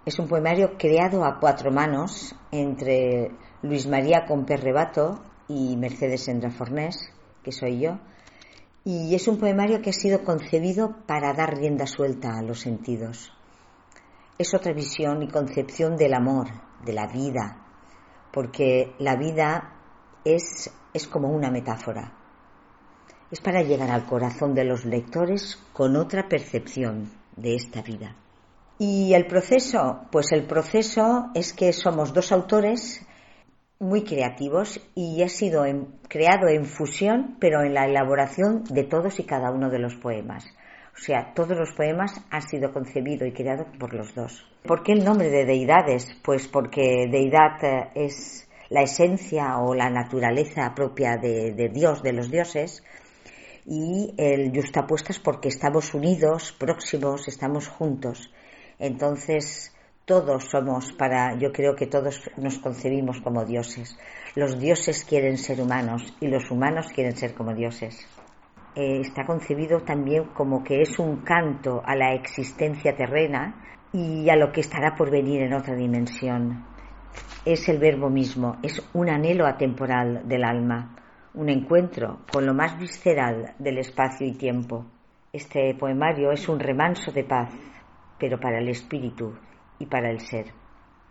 Es un poemario creado a 4 manos entre Luis María Comperrebato y Mercedes Sendra Fornés, que soy yo, y es un poemario que ha sido concebido para dar rienda suelta a los sentidos. Es otra visión y concepción del amor, de la vida, porque la vida es como una metáfora. Es para llegar al corazón de los lectores con otra percepción de esta vida. Y el proceso, pues el proceso es que somos 2 autores muy creativos y ha sido creado en fusión, pero en la elaboración de todos y cada uno de los poemas. O sea, todos los poemas han sido concebidos y creados por los 2. ¿Por qué el nombre de deidades? Pues porque deidad es la esencia o la naturaleza propia de Dios, de los dioses, y el yuxtapuestas porque estamos unidos, próximos, estamos juntos. Entonces, todos somos yo creo que todos nos concebimos como dioses. Los dioses quieren ser humanos y los humanos quieren ser como dioses. Está concebido también como que es un canto a la existencia terrena y a lo que estará por venir en otra dimensión. Es el verbo mismo, es un anhelo atemporal del alma, un encuentro con lo más visceral del espacio y tiempo. Este poemario es un remanso de paz, pero para el espíritu y para el ser.